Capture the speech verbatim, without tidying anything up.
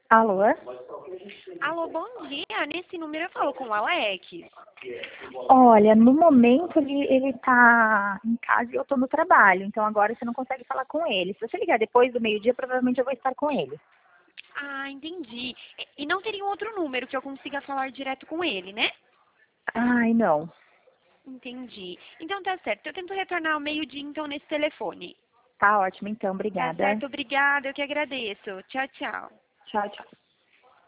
Alô? Alô, bom dia. Nesse número eu falo com o Alex. Olha, no momento ele, ele tá em casa e eu tô no trabalho, então agora você não consegue falar com ele. Se você ligar depois do meio-dia, provavelmente eu vou estar com ele. Ah, entendi. E não teria um outro número que eu consiga falar direto com ele, né? Ai, não. Entendi. Então tá certo. Eu tento retornar ao meio-dia então nesse telefone. Tá ótimo, então, Tá obrigada. certo, obrigada. Eu que agradeço. Tchau, tchau. Tchau, tchau.